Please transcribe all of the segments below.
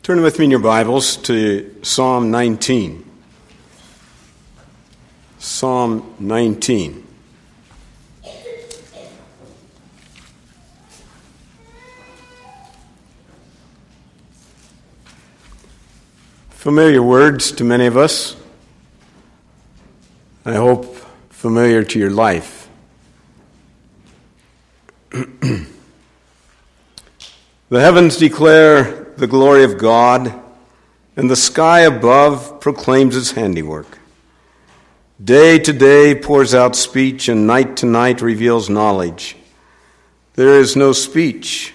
Turn with me in your Bibles to Psalm 19. Psalm 19. Familiar words to many of us. I hope familiar to your life. The heavens declare the glory of God, and the sky above proclaims his handiwork. Day to day pours out speech, and night to night reveals knowledge. There is no speech,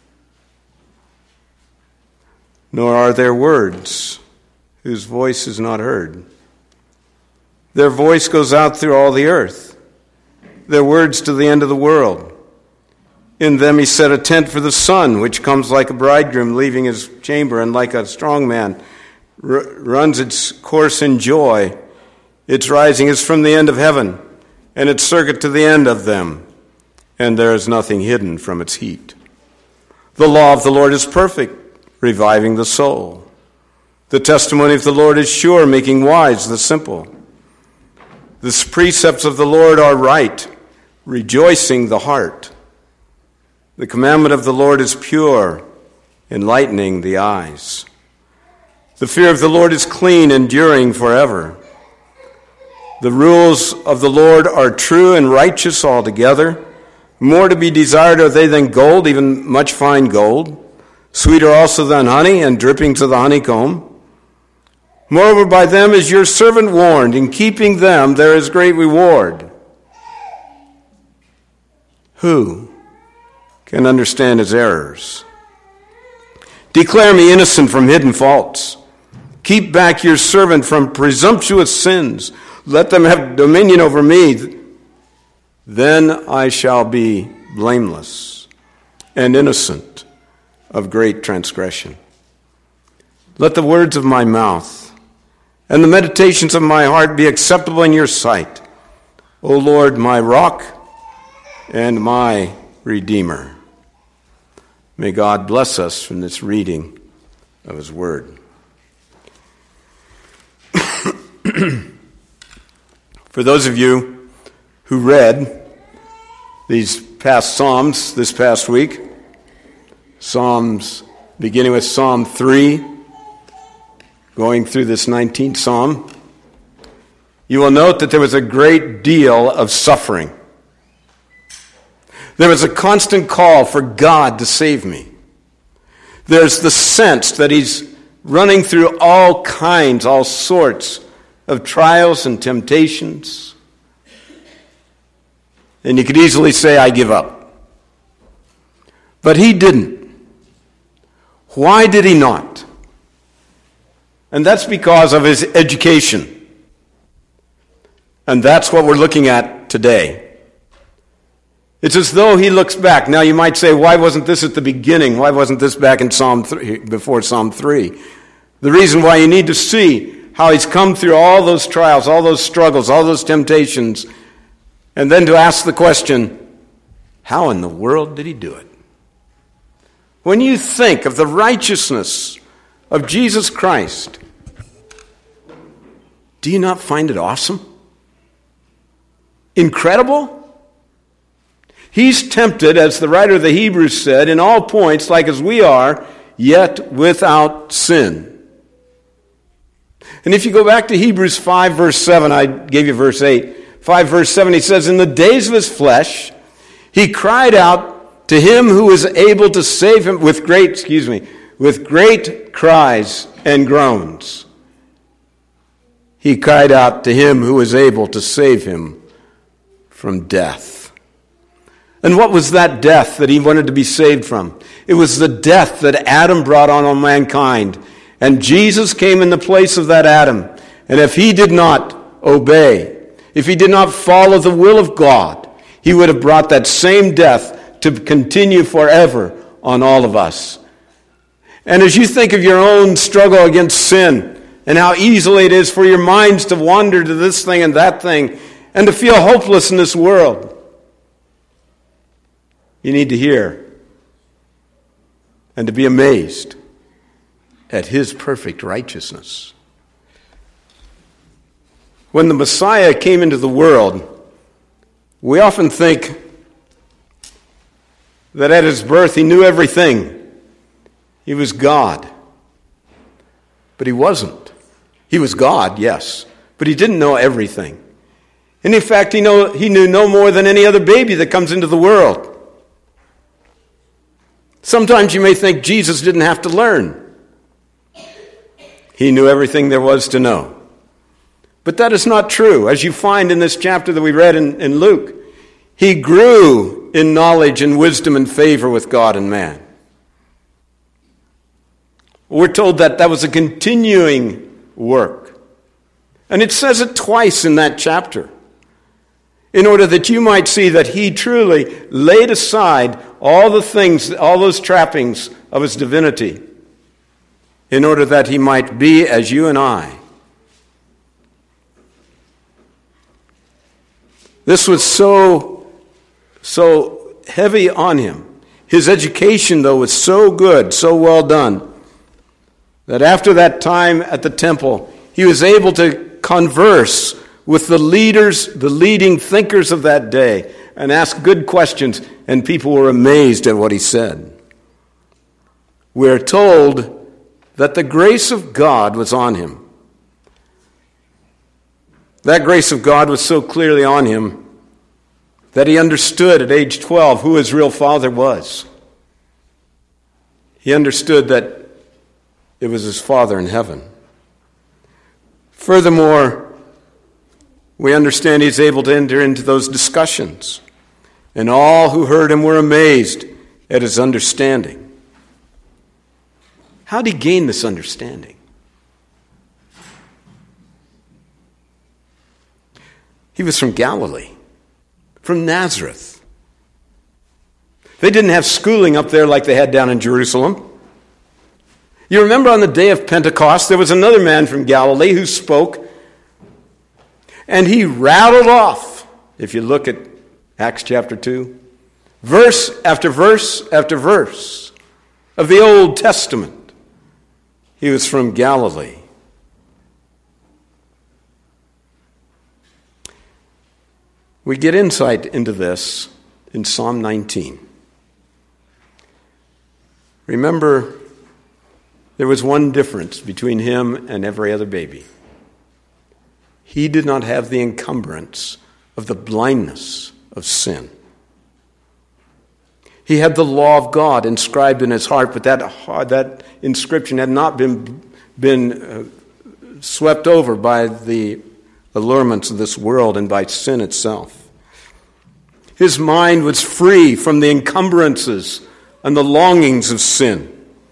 nor are there words whose voice is not heard. Their voice goes out through all the earth, their words to the end of the world. In them he set a tent for the sun, which comes like a bridegroom leaving his chamber, and like a strong man runs its course in joy. Its rising is from the end of heaven, and its circuit to the end of them, and there is nothing hidden from its heat. The law of the Lord is perfect, reviving the soul. The testimony of the Lord is sure, making wise the simple. The precepts of the Lord are right, rejoicing the heart. The commandment of the Lord is pure, enlightening the eyes. The fear of the Lord is clean, enduring forever. The rules of the Lord are true and righteous altogether. More to be desired are they than gold, even much fine gold. Sweeter also than honey, and drippings of the honeycomb. Moreover, by them is your servant warned. In keeping them there is great reward. Who can understand his errors? Declare me innocent from hidden faults. Keep back your servant from presumptuous sins. Let them have dominion over me. Then I shall be blameless and innocent of great transgression. Let the words of my mouth and the meditations of my heart be acceptable in your sight, O Lord, my rock and my Redeemer. May God bless us from this reading of his word. For those of you who read these past Psalms this past week, Psalms beginning with Psalm 3, going through this 19th Psalm, you will note that there was a great deal of suffering. There was a constant call for God to save me. There's the sense that he's running through all sorts of trials and temptations. And you could easily say, I give up. But he didn't. Why did he not? And that's because of his education. And that's what we're looking at today. It's as though he looks back. Now you might say, why wasn't this at the beginning? Why wasn't this back in Psalm 3, before Psalm 3? The reason why you need to see how he's come through all those trials, all those struggles, all those temptations, and then to ask the question, how in the world did he do it? When you think of the righteousness of Jesus Christ, do you not find it awesome? Incredible? He's tempted, as the writer of the Hebrews said, in all points like as we are, yet without sin. And if you go back to Hebrews 5, verse 7, I gave you verse 8. 5, verse 7, he says, in the days of his flesh, he cried out to him who is able to save him with great cries and groans. He cried out to him who is able to save him from death. And what was that death that he wanted to be saved from? It was the death that Adam brought on mankind. And Jesus came in the place of that Adam. And if he did not obey, if he did not follow the will of God, he would have brought that same death to continue forever on all of us. And as you think of your own struggle against sin and how easily it is for your minds to wander to this thing and that thing and to feel hopeless in this world, you need to hear and to be amazed at his perfect righteousness. When the Messiah came into the world, we often think that at his birth he knew everything. He was God. But he wasn't. He was God, yes, but he didn't know everything. And in fact, he knew no more than any other baby that comes into the world. Sometimes you may think Jesus didn't have to learn. He knew everything there was to know. But that is not true. As you find in this chapter that we read in Luke, he grew in knowledge and wisdom and favor with God and man. We're told that was a continuing work. And it says it twice in that chapter, in order that you might see that he truly laid aside all the things, all those trappings of his divinity, in order that he might be as you and I. This was so heavy on him. His education, though, was so good, so well done, that after that time at the temple, he was able to converse with the leaders, the leading thinkers of that day, and ask good questions, and people were amazed at what he said. We're told that the grace of God was on him. That grace of God was so clearly on him that he understood at age 12 who his real father was. He understood that it was his Father in heaven. Furthermore, we understand he's able to enter into those discussions, and all who heard him were amazed at his understanding. How did he gain this understanding? He was from Galilee, from Nazareth. They didn't have schooling up there like they had down in Jerusalem. You remember on the day of Pentecost, there was another man from Galilee who spoke, and he rattled off, if you look at Acts chapter 2, verse after verse after verse of the Old Testament. He was from Galilee. We get insight into this in Psalm 19. Remember, there was one difference between him and every other baby. He did not have the encumbrance of the blindness of sin. He had the law of God inscribed in his heart, but that inscription had not been swept over by the allurements of this world and by sin itself. His mind was free from the encumbrances and the longings of sin.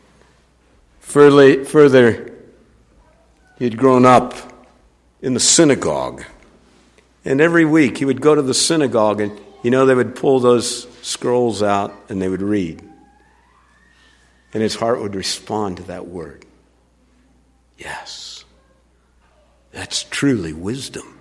Further, he had grown up in the synagogue. And every week he would go to the synagogue and, they would pull those scrolls out and they would read. And his heart would respond to that word. Yes, that's truly wisdom.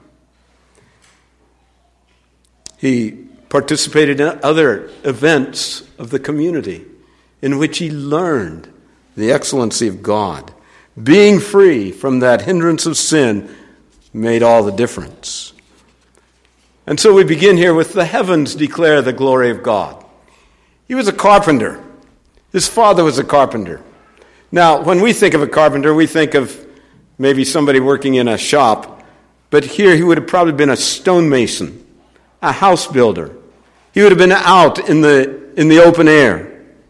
He participated in other events of the community in which he learned the excellency of God. Being free from that hindrance of sin made all the difference. And so we begin here with the heavens declare the glory of God. He was a carpenter. His father was a carpenter. Now, when we think of a carpenter, we think of maybe somebody working in a shop, but here he would have probably been a stonemason, a house builder. He would have been out in the open air.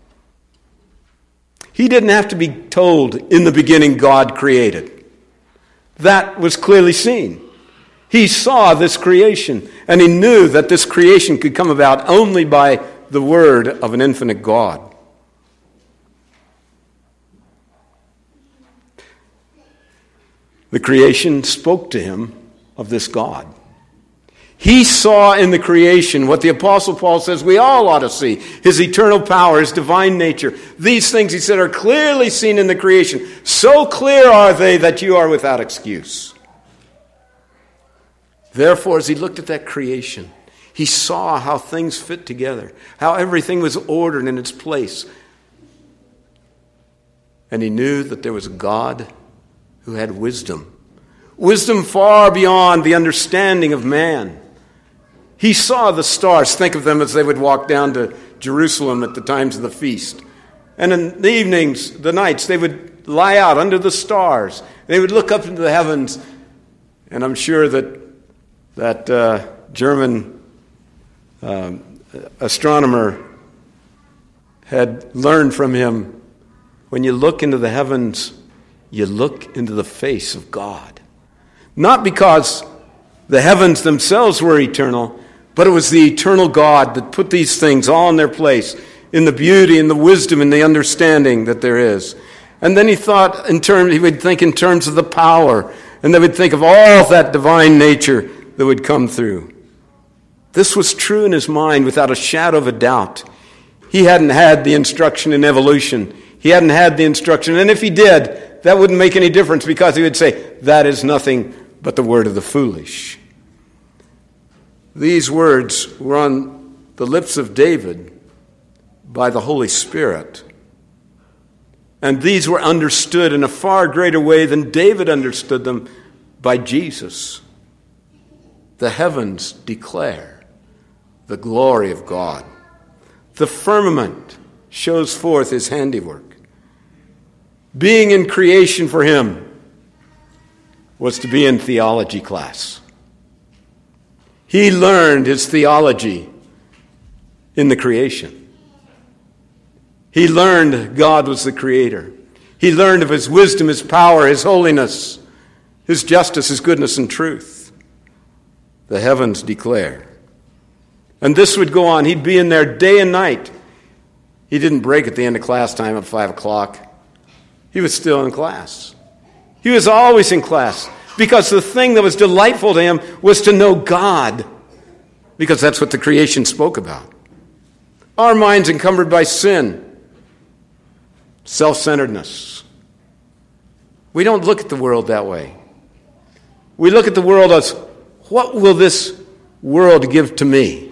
He didn't have to be told, in the beginning God created. That was clearly seen. He saw this creation, and he knew that this creation could come about only by the word of an infinite God. The creation spoke to him of this God. He saw in the creation what the Apostle Paul says we all ought to see. His eternal power, his divine nature. These things, he said, are clearly seen in the creation. So clear are they that you are without excuse. Therefore, as he looked at that creation, he saw how things fit together, how everything was ordered in its place. And he knew that there was a God who had wisdom. Wisdom far beyond the understanding of man. He saw the stars. Think of them as they would walk down to Jerusalem at the times of the feast. And in the evenings, the nights, they would lie out under the stars. They would look up into the heavens. And I'm sure that German astronomer had learned from him, when you look into the heavens, you look into the face of God. Not because the heavens themselves were eternal, but it was the eternal God that put these things all in their place, in the beauty and the wisdom and the understanding that there is. And then he would think in terms of the power, and they would think of all that divine nature that would come through. This was true in his mind without a shadow of a doubt. He hadn't had the instruction in evolution. He hadn't had the instruction, and if he did, that wouldn't make any difference, because he would say, that is nothing but the word of the foolish. These words were on the lips of David by the Holy Spirit. And these were understood in a far greater way than David understood them by Jesus. The heavens declare the glory of God. The firmament shows forth his handiwork. Being in creation for him was to be in theology class. He learned his theology in the creation. He learned God was the creator. He learned of his wisdom, his power, his holiness, his justice, his goodness and truth. The heavens declare. And this would go on. He'd be in there day and night. He didn't break at the end of class time at 5 o'clock. He was still in class. He was always in class, because the thing that was delightful to him was to know God, because that's what the creation spoke about. Our minds encumbered by sin, self-centeredness. We don't look at the world that way. We look at the world as, what will this world give to me?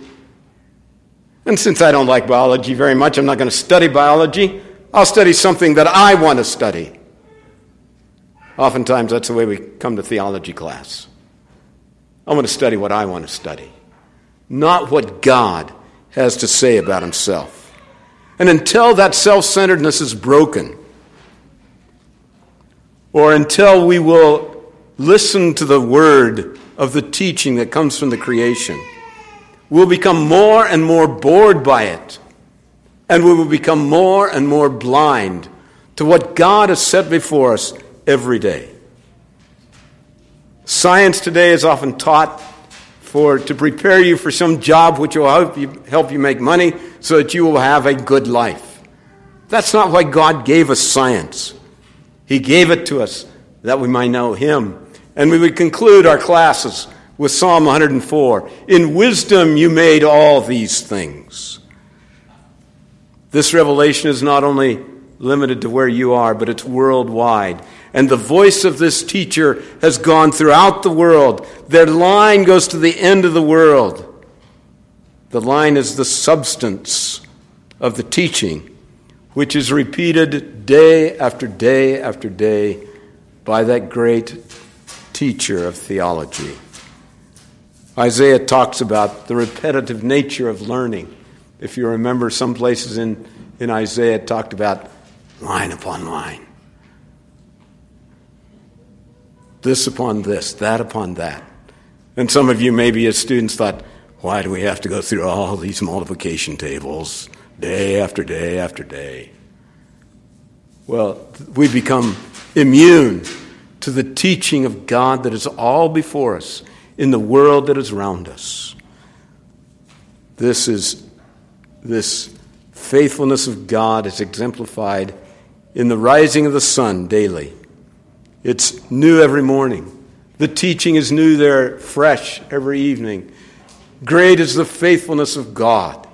And since I don't like biology very much, I'm not going to study biology. I'll study something that I want to study. Oftentimes, that's the way we come to theology class. I want to study what I want to study, not what God has to say about himself. And until that self-centeredness is broken, or until we will listen to the word of the teaching that comes from the creation, we'll become more and more bored by it. And we will become more and more blind to what God has set before us every day. Science today is often taught to prepare you for some job which will help you make money so that you will have a good life. That's not why God gave us science. He gave it to us that we might know him. And we would conclude our classes with Psalm 104. In wisdom you made all these things. This revelation is not only limited to where you are, but it's worldwide. And the voice of this teacher has gone throughout the world. Their line goes to the end of the world. The line is the substance of the teaching, which is repeated day after day after day by that great teacher of theology. Isaiah talks about the repetitive nature of learning. If you remember, some places in Isaiah it talked about line upon line. This upon this, that upon that. And some of you maybe as students thought, why do we have to go through all these multiplication tables day after day after day? Well, we become immune to the teaching of God that is all before us in the world that is around us. This faithfulness of God is exemplified in the rising of the sun daily. It's new every morning. The teaching is new there, fresh every evening. Great is the faithfulness of God.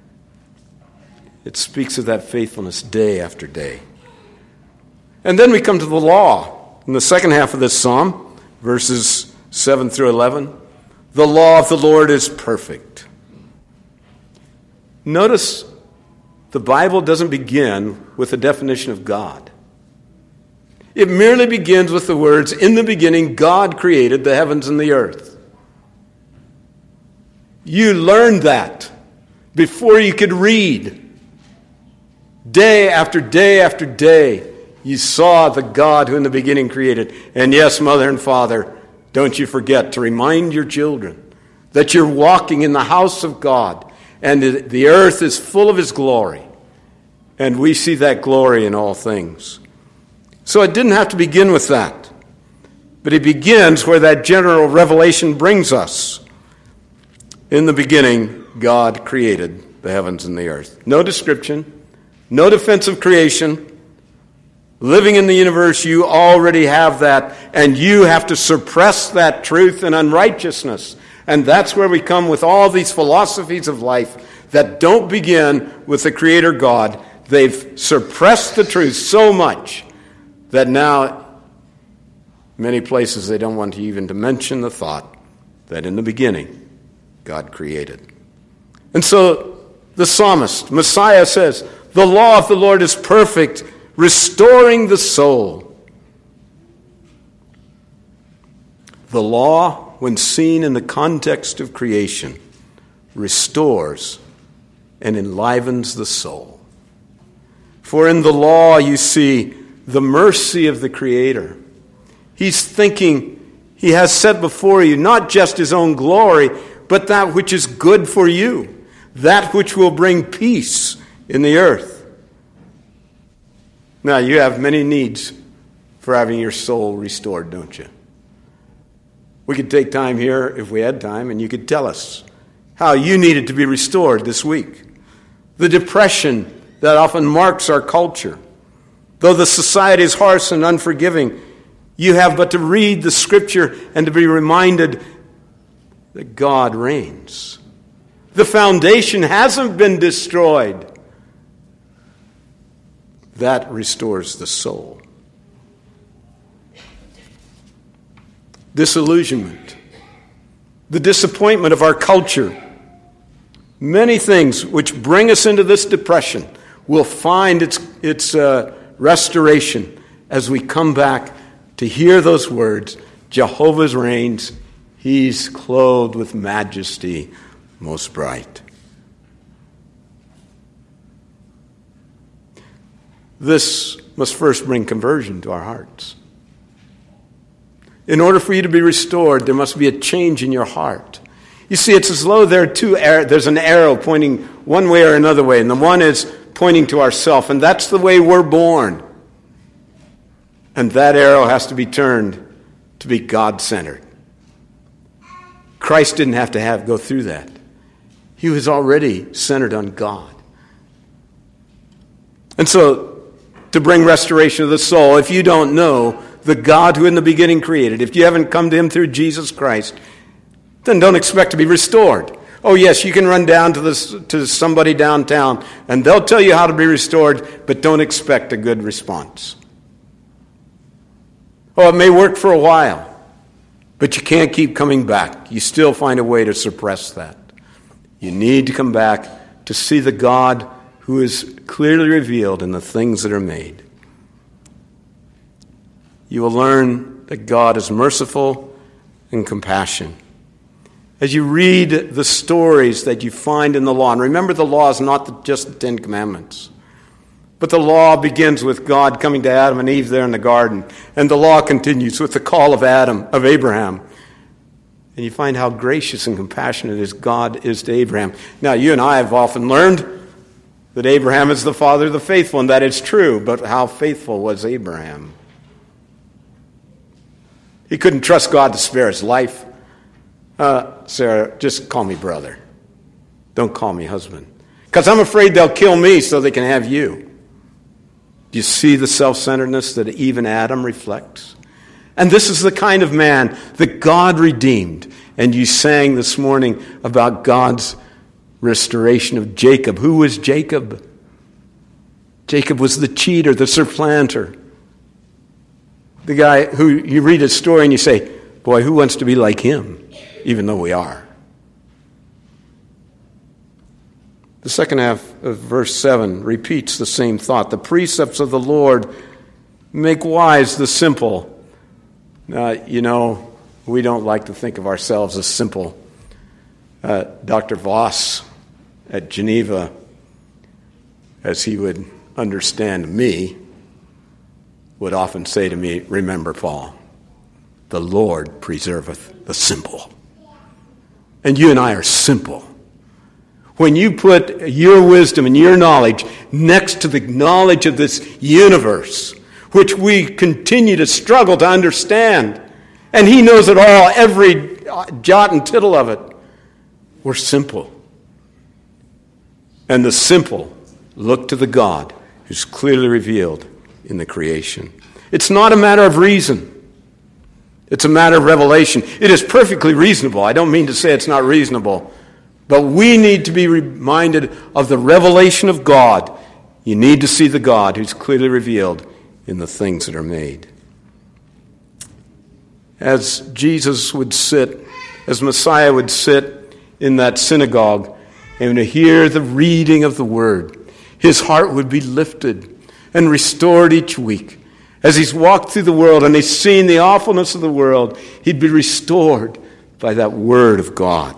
It speaks of that faithfulness day after day. And then we come to the law. In the second half of this psalm, verses 7 through 11, the law of the Lord is perfect. Notice the Bible doesn't begin with a definition of God. It merely begins with the words, "In the beginning, God created the heavens and the earth." You learned that before you could read. Day after day after day, you saw the God who in the beginning created. And yes, mother and father, don't you forget to remind your children that you're walking in the house of God, and the earth is full of his glory. And we see that glory in all things. So it didn't have to begin with that. But it begins where that general revelation brings us. In the beginning, God created the heavens and the earth. No description, no defense of creation. Living in the universe, you already have that, and you have to suppress that truth and unrighteousness. And that's where we come with all these philosophies of life that don't begin with the Creator God. They've suppressed the truth so much that now, many places, they don't want even to mention the thought that in the beginning, God created. And so, the psalmist, Messiah, says, "The law of the Lord is perfect, restoring the soul." The law, when seen in the context of creation, restores and enlivens the soul. For in the law you see the mercy of the Creator. He's thinking, he has set before you not just his own glory, but that which is good for you, that which will bring peace in the earth. Now, you have many needs for having your soul restored, don't you? We could take time here, if we had time, and you could tell us how you needed to be restored this week. The depression that often marks our culture. Though the society is harsh and unforgiving, you have but to read the Scripture and to be reminded that God reigns. The foundation hasn't been destroyed. That restores the soul. Disillusionment, the disappointment of our culture, many things which bring us into this depression will find its restoration as we come back to hear those words, "Jehovah reigns, he's clothed with majesty most bright." This must first bring conversion to our hearts. In order for you to be restored, there must be a change in your heart. You see, it's as though there's an arrow pointing one way or another way, and the one is pointing to ourself, and that's the way we're born. And that arrow has to be turned to be God-centered. Christ didn't have to go through that. He was already centered on God. And so, to bring restoration of the soul, if you don't know the God who in the beginning created, if you haven't come to him through Jesus Christ, then don't expect to be restored. Oh yes, you can run down to somebody downtown and they'll tell you how to be restored, but don't expect a good response. Oh, it may work for a while, but you can't keep coming back. You still find a way to suppress that. You need to come back to see the God who is clearly revealed in the things that are made. You will learn that God is merciful and compassionate. As you read the stories that you find in the law, and remember the law is not just the Ten Commandments, but the law begins with God coming to Adam and Eve there in the garden, and the law continues with the call of Abraham. And you find how gracious and compassionate God is to Abraham. Now, you and I have often learned that Abraham is the father of the faithful, and that is true, but how faithful was Abraham? He couldn't trust God to spare his life. Sarah, just call me brother. Don't call me husband. Because I'm afraid they'll kill me so they can have you. Do you see the self-centeredness that even Adam reflects? And this is the kind of man that God redeemed. And you sang this morning about God's restoration of Jacob. Who was Jacob? Jacob was the cheater, the supplanter. The guy who you read his story and you say, boy, who wants to be like him? Even though we are. The second half of verse 7 repeats the same thought. The precepts of the Lord Make wise the simple. We don't like to think of ourselves as simple. Dr. Voss at Geneva, as he would understand me, would often say to me, remember, Paul, the Lord preserveth the simple. And you and I are simple. When you put your wisdom and your knowledge next to the knowledge of this universe, which we continue to struggle to understand, and he knows it all, every jot and tittle of it, we're simple. And the simple look to the God who's clearly revealed in the creation. It's not a matter of reason. It's a matter of revelation. It is perfectly reasonable. I don't mean to say it's not reasonable. But we need to be reminded of the revelation of God. You need to see the God who's clearly revealed in the things that are made. As Jesus would sit, as Messiah would sit in that synagogue and to hear the reading of the word, his heart would be lifted and restored each week. As he's walked through the world and he's seen the awfulness of the world, he'd be restored by that word of God.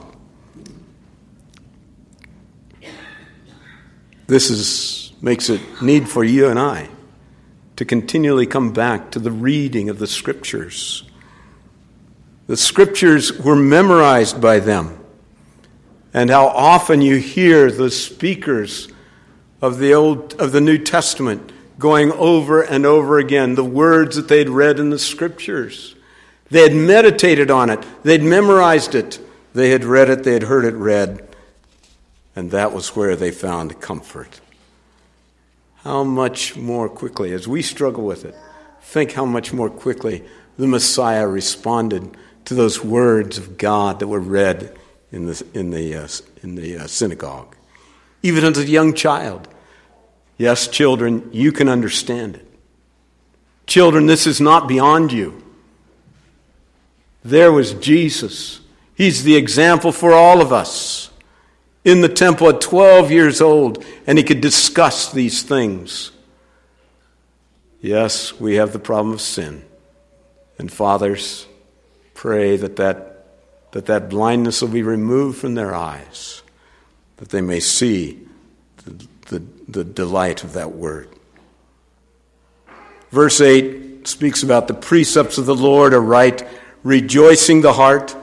This makes it need for you and I to continually come back to the reading of the Scriptures. The Scriptures were memorized by them. And how often you hear the speakers of the New Testament going over and over again, the words that they'd read in the Scriptures. They had meditated on it. They'd memorized it. They had read it. They had heard it read. And that was where they found comfort. How much more quickly, as we struggle with it, think how much more quickly the Messiah responded to those words of God that were read in the synagogue. Even as a young child. Yes, children, you can understand it. Children, this is not beyond you. There was Jesus. He's the example for all of us. In the temple at 12 years old, and he could discuss these things. Yes, we have the problem of sin. And fathers, pray that blindness will be removed from their eyes, that they may see the delight of that word. Verse 8 speaks about the precepts of the Lord are right, rejoicing the heart.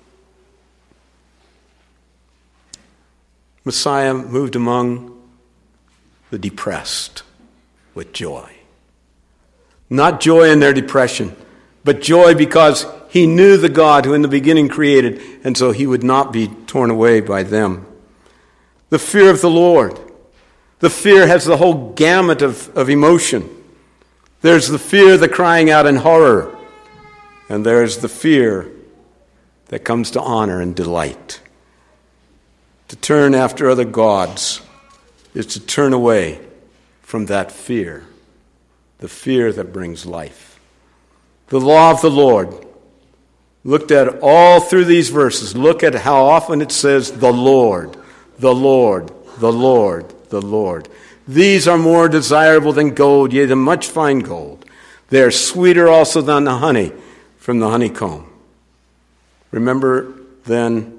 Messiah moved among the depressed with joy. Not joy in their depression, but joy because he knew the God who in the beginning created, and so he would not be torn away by them. The fear of the Lord. The fear has the whole gamut of emotion. There's the fear, the crying out in horror, and there's the fear that comes to honor and delight. To turn after other gods is to turn away from that fear, the fear that brings life. The law of the Lord, looked at all through these verses, look at how often it says, the Lord, the Lord, the Lord, the Lord. These are more desirable than gold, yea, than much fine gold. They are sweeter also than the honey from the honeycomb. Remember then,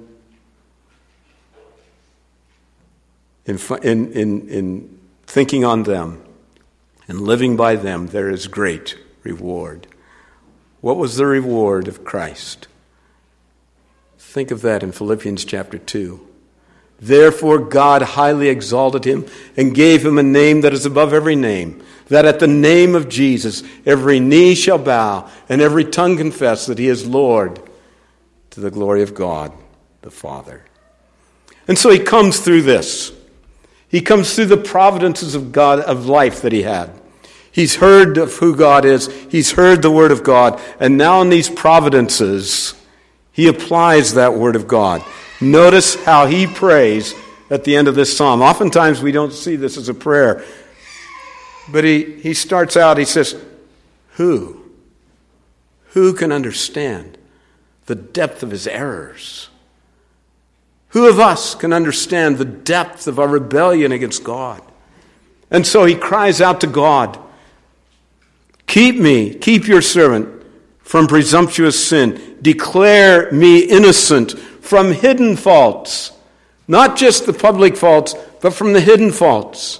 in thinking on them and living by them, there is great reward. What was the reward of Christ? Think of that in Philippians chapter 2. Therefore God highly exalted him and gave him a name that is above every name, that at the name of Jesus every knee shall bow and every tongue confess that he is Lord, to the glory of God the Father. And so he comes through this. He comes through the providences of God, of life that he had. He's heard of who God is. He's heard the word of God. And now in these providences, he applies that word of God. Notice how he prays at the end of this psalm. Oftentimes we don't see this as a prayer. But he starts out, he says, Who can understand the depth of his errors? Who of us can understand the depth of our rebellion against God? And so he cries out to God, Keep your servant from presumptuous sin. Declare me innocent from hidden faults. Not just the public faults, but from the hidden faults.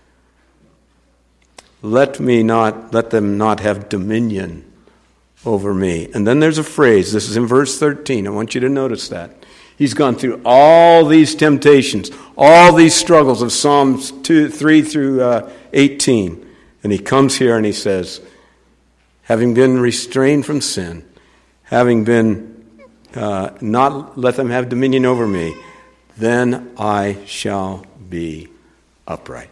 Let them not have dominion over me. And then there's a phrase. This is in verse 13. I want you to notice that. He's gone through all these temptations, all these struggles of Psalms 3 through 18. And he comes here and he says, having been restrained from sin, having been not let them have dominion over me, then I shall be upright.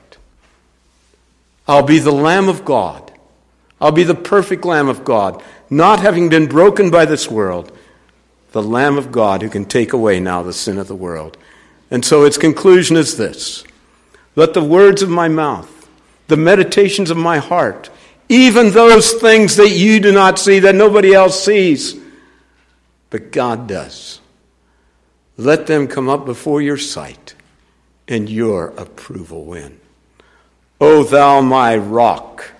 I'll be the Lamb of God. I'll be the perfect Lamb of God, not having been broken by this world, the Lamb of God who can take away now the sin of the world. And so its conclusion is this: let the words of my mouth, the meditations of my heart, even those things that you do not see, that nobody else sees, but God does, let them come up before your sight and your approval win. O thou my rock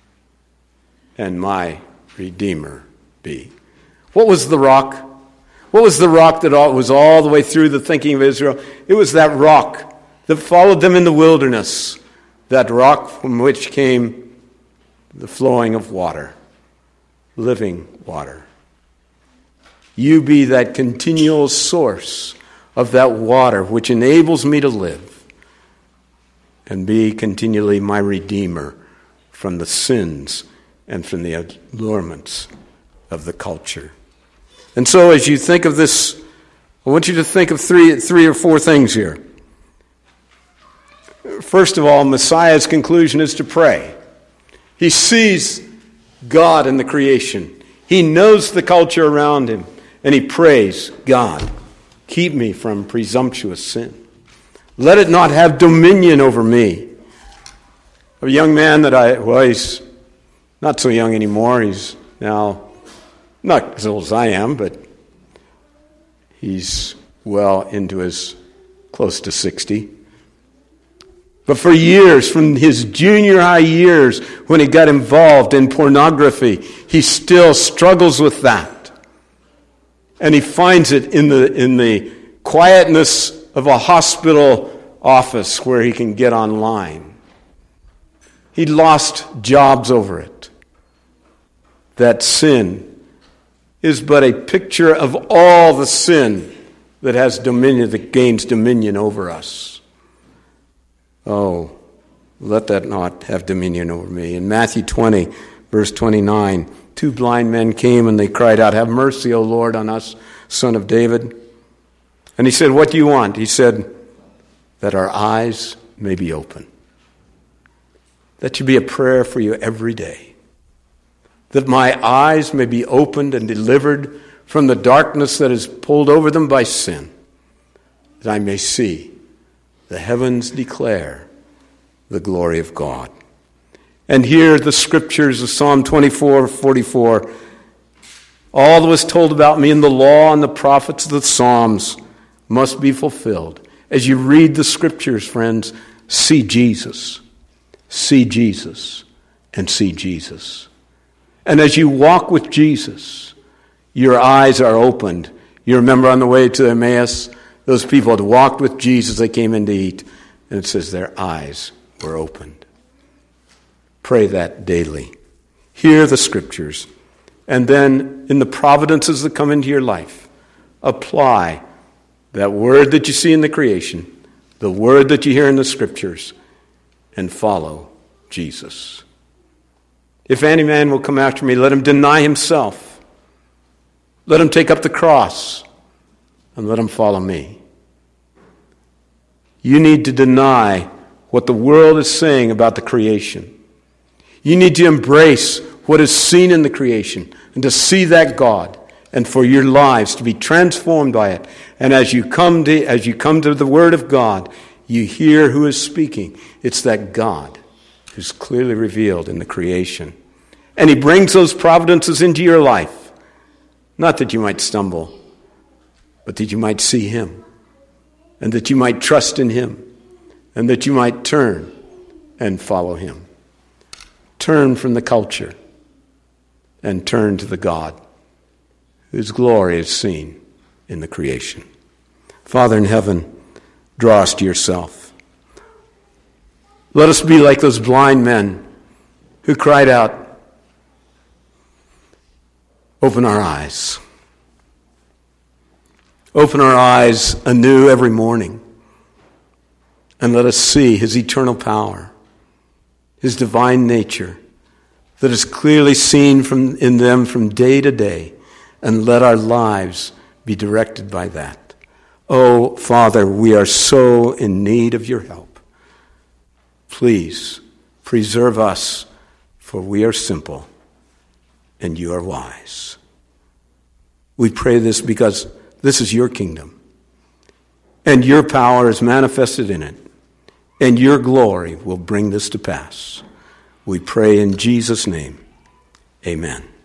and my Redeemer be. What was the rock? What was the rock that was all the way through the thinking of Israel? It was that rock that followed them in the wilderness, that rock from which came the flowing of water, living water. You be that continual source of that water which enables me to live, and be continually my Redeemer from the sins and from the allurements of the culture. And so as you think of this, I want you to think of three or four things here. First of all, Messiah's conclusion is to pray. He sees God in the creation. He knows the culture around him, and he prays, God, keep me from presumptuous sin. Let it not have dominion over me. A young man he's not so young anymore. He's now not as old as I am, but he's well into his close to 60. But for years, from his junior high years, when he got involved in pornography, he still struggles with that. And he finds it in the quietness of a hospital office where he can get online. He lost jobs over it. That sin is but a picture of all the sin that has dominion, that gains dominion over us. Oh, let that not have dominion over me. In Matthew 20, verse 29, 2 blind men came and they cried out, have mercy, O Lord, on us, Son of David. And he said, what do you want? He said, that our eyes may be open. That should be a prayer for you every day. That my eyes may be opened and delivered from the darkness that is pulled over them by sin. That I may see the heavens declare the glory of God. And here the scriptures of Psalm 24:44. All that was told about me in the law and the prophets of the Psalms must be fulfilled. As you read the scriptures, friends, see Jesus. See Jesus and see Jesus. And as you walk with Jesus, your eyes are opened. You remember on the way to Emmaus, those people had walked with Jesus, they came in to eat, and it says their eyes were opened. Pray that daily. Hear the scriptures. And then in the providences that come into your life, apply that word that you see in the creation, the word that you hear in the scriptures, and follow Jesus. If any man will come after me, let him deny himself. Let him take up the cross, and let him follow me. You need to deny what the world is saying about the creation. You need to embrace what is seen in the creation, and to see that God, and for your lives to be transformed by it. And as you come to the Word of God, you hear who is speaking. It's that God who's clearly revealed in the creation. And he brings those providences into your life. Not that you might stumble, but that you might see him. And that you might trust in him. And that you might turn and follow him. Turn from the culture and turn to the God whose glory is seen in the creation. Father in heaven, draw us to yourself. Let us be like those blind men who cried out, "Open our eyes. Open our eyes anew every morning, and let us see his eternal power, his divine nature that is clearly seen in them from day to day, and let our lives be directed by that. Oh, Father, we are so in need of your help. Please preserve us, for we are simple and you are wise." We pray this because this is your kingdom, and your power is manifested in it, and your glory will bring this to pass. We pray in Jesus' name. Amen.